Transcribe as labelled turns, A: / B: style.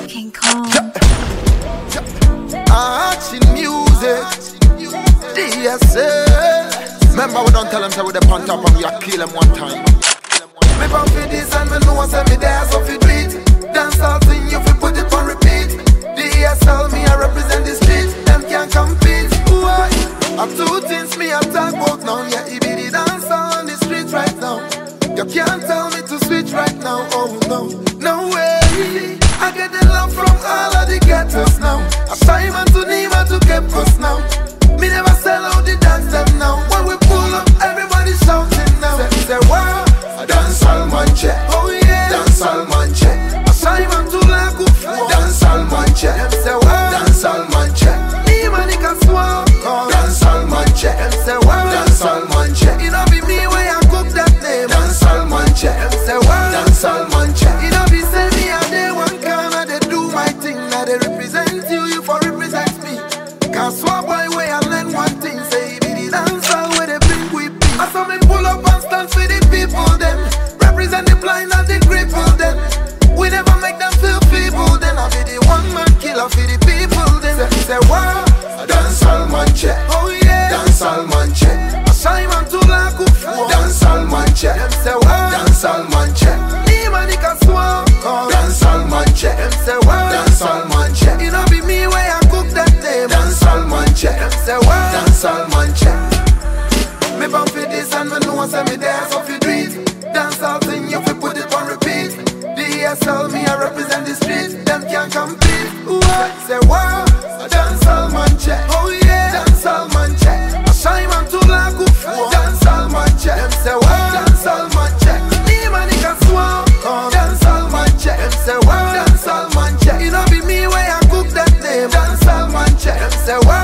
A: King Kong.
B: Action music, DSL. Remember we don't tell them say we the pon top and we a kill them one time. Me bump for this and me know say me there so fi do it. Dance all thing you fi put it on repeat. DSL me I represent the street. Them can't compete. Why? I'm two things me I talk about now. Yeah, it be the dance on the street right now. You can't tell me to switch right now. Oh no, no way. I get the love from all of the ghettos now. I Simon to Nima to get us now. Me never sell out the dance them now. When we pull up, everybody shouting now. Say wow, dance all man check. Oh yeah, dance all man check. I Simon to Laku, dance all man check. Them say wow, dance all man check. Nima nika swap, dance all man check. Them say wow, dance all man check. It don't be me when I cook that name. Dance all man check. Them say wow, dance all man check. It don't be say me a day one corner they do my thing. Now they represent you, you for represent me. Can't swap by way I learn one thing. Say it be the dance all where they bring with me. I saw me pull up and stand for the people them. Represent the blind and the crippled them. We never make them feel feeble. Then I be the one man killer for the people them. Say wow, dance all man check. Oh yeah, dance all man check. I Simon to Laku, dance all man check. Them say wow, dance all man check. Nima nika swap, dance all man check. Them say wow, dance all man check. It don't be me where I cook that name. Dance all man check. Them say wow, dance all man check. Me bump for this and me know say me there so fi do it. Dance all thing you fi put it on repeat. DSL me I represent the street. Them can't compete. What? Say wow, dance all man check. Oh yeah, dance all man check. I Simon to Laku, dance all man check. Them say wow, dance all man check. Nima nika swap, dance all man check. Them say wow, dance all man check. It don't be me where I cook that name. Dance all man check. Them say wow.